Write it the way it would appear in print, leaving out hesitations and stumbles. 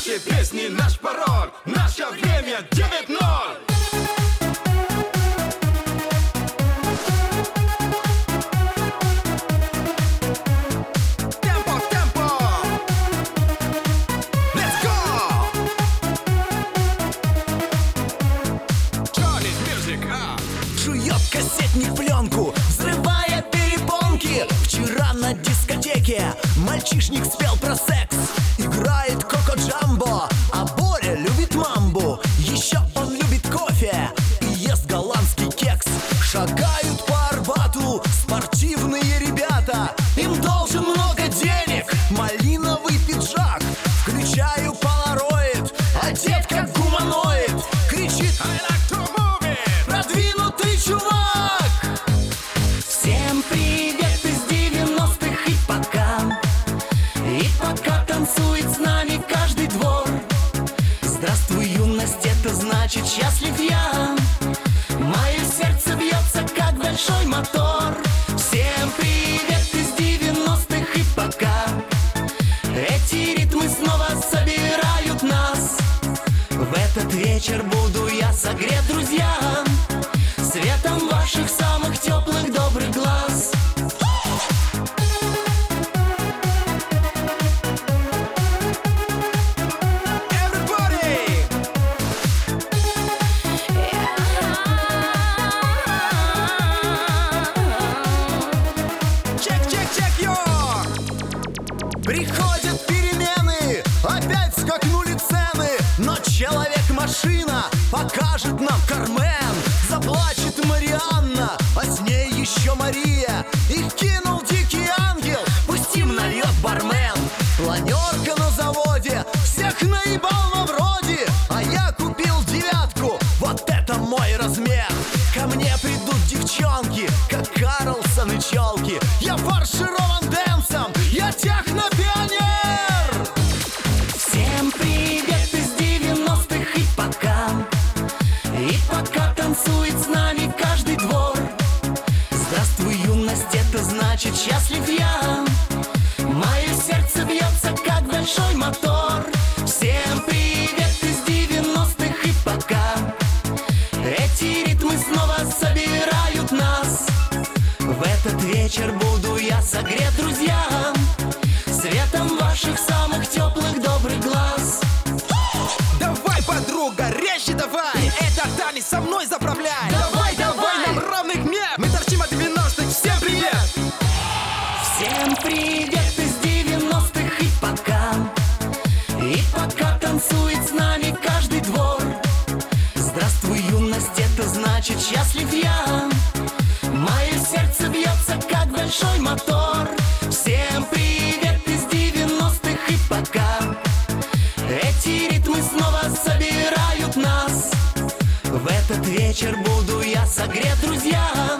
Наши песни, наш пароль, наше время 9-0. Жует кассетник пленку, взрывая перепонки. Вчера на дискотеке мальчишник спел про секс. Играет Коко Джамбо, а Боря любит мамбу. Еще он любит кофе и ест голландский кекс. Шагают по Арбату спортивные ребята. Им должен много денег, малиновый пиджак. Включаю полароид, одет как гуманоид. Кричит: I like to move it. Продвинутый чувак. Всем привет из 90-х и пока танцует с нами каждый двор. Здравствуй, юность, это значит счастлив я. Мое сердце бьется, как большой мотор. Всем привет из 90-х и пока. Эти ритмы снова собирают нас. В этот вечер буду я согрет друзьям светом ваших самых теплых добрых глаз. Приходят перемены, опять скакнули цены. Но человек-машина покажет нам Кармен. Заплачет Марианна, а с ней еще Мария. Их кинул дикий ангел, пусть им нальет бармен. Планерка на заводе, всех наебал на вроде. А я купил 9, вот это мой размер. Ко мне придут девчонки, как Карлсон и челки. Я фарширован дэнсом, я техно-пионер. Всем привет из 90-х и пока танцует с нами каждый двор. Здравствуй, юность, это значит счастлив я. Мое сердце бьется, как большой мотор. Всем привет из 90-х и пока. Эти ритмы снова собирают нас. В этот вечер буду я согрет друзьям светом ваших самых теплых добрых глаз. Давай, подруга, резче давай. Это танец, со мной заправляй. Давай, нам ровных нет. Мы торчим от 90-х, всем привет. Всем привет из 90-х и пока танцует с нами каждый двор. Здравствуй, юность, это значит счастлив я. Мое сердце бьется, как большой мотор. Всем привет из 90-х и пока. Эти ритмы снова собирают нас. В этот вечер буду я согрет друзьям